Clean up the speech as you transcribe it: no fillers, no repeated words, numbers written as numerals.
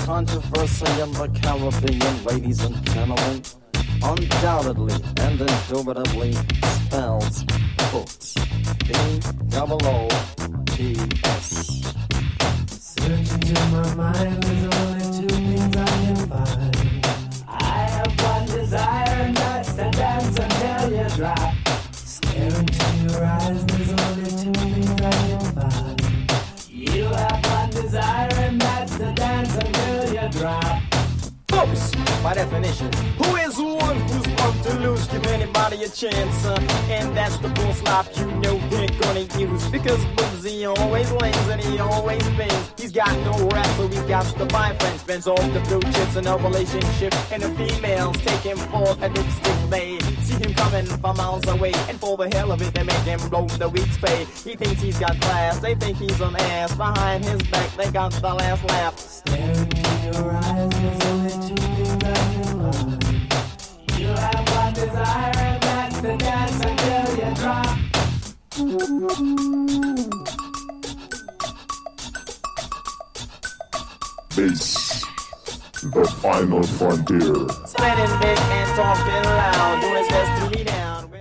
controversy in the Caribbean, ladies and gentlemen, undoubtedly and indubitably spells boots. B-O-O-T-S. Searching in my mind, there's only two things I can find. I have one desire, and that's to dance until you drop. Stare into your eyes, there's only two things I can find. You have one desire, and that's to dance until you drop. Folks, by definition, who is the one who's up to lose? Give anybody a chance, and that's the bull slop you know they're gonna use. Because Boozy always lays and he always bends. He's got no rap, so he got to buy friends. Spends all the blue chips in a relationship, and the females take him for a dipstick. They see him coming from miles away, and for the hell of it, they make him blow the week's pay. He thinks he's got class, they think he's an ass. Behind his back, they got the last laugh. Stare into your eyes, there's only two things I can find. You have one desire, and that's to dance until you drop. This, the final frontier. Spinning big and talking loud, doing his best to be down.